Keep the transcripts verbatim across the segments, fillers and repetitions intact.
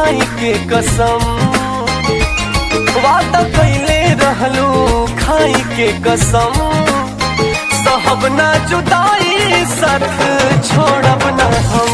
खाई के कसम, वादा कैले रहलू खाई के कसम, सहब ना जुदाई साथ छोड़ब ना हम।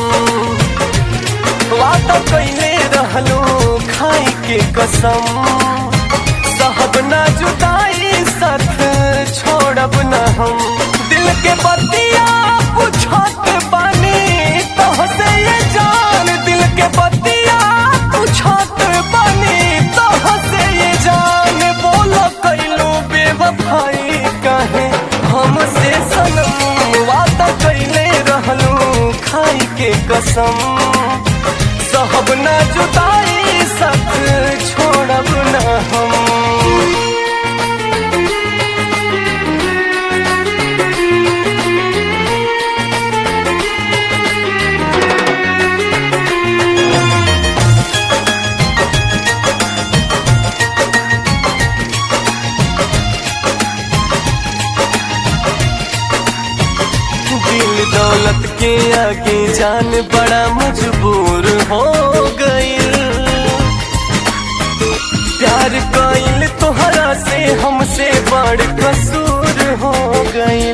वादा कैले रहलू खाई के कसम, सहब ना जुदाई साथ छोड़ब ना हम। दिल के बतिया पूछत बानी तोहसे ये जान, दिल के बतिया पूछत बानी तोहसे ये जान। बोलो कैलू बेवफाई काहे हमसे सनम, वादा कैले रहलू खाई के कसम, सहब ना जुदाई साथ छोड़ब ना हम। दिल दौलत के आगे जान बड़ा मजबूर हो गई, प्यार कइल तोहरा से हमसे बड़ कसूर हो गई।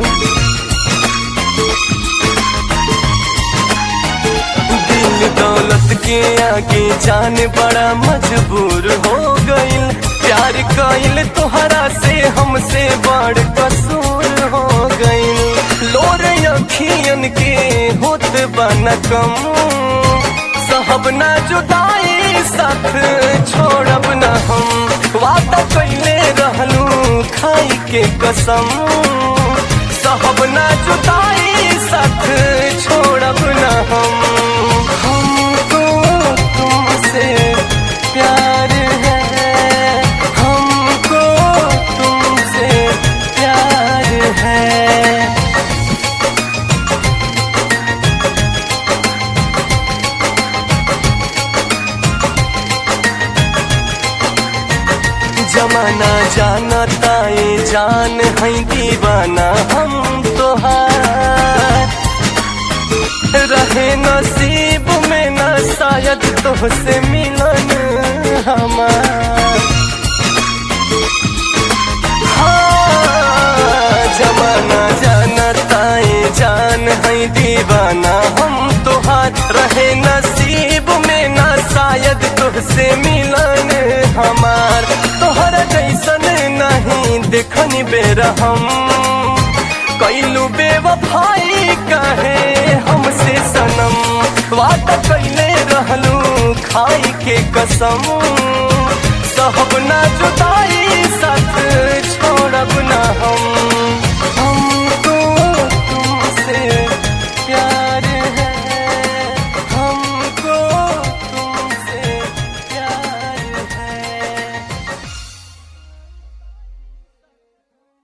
दिल दौलत के आगे जान बड़ा मजबूर हो गई, प्यार कइल तोहरा से हमसे बड़ कसूर हो गई। लोर अखियन के होत बना कम, सहब ना जुदाई साथ छोड़ब ना हम। वादा कैले रहलू खाई के कसम, सहब ना जुदाई साथ छोड़ब ना हम। हमको तुमसे प्यार है, हमको तुमसे प्यार है। जमाना जानता ये जान है दीवाना हम तोहार, रहे नसीब में न शायद तोहसे मिलन हमार। हाँ, जमाना जानता ये जान है दीवाना हम तोहार, रहे नसीब में न शायद तोहसे मिलन हमार। तोहरा जैसन नहीं देखनी बेरा हम, कैलू बेवफाई काहे हमसे सनम। वादा कैले रहलू खाई के कसम, सहब ना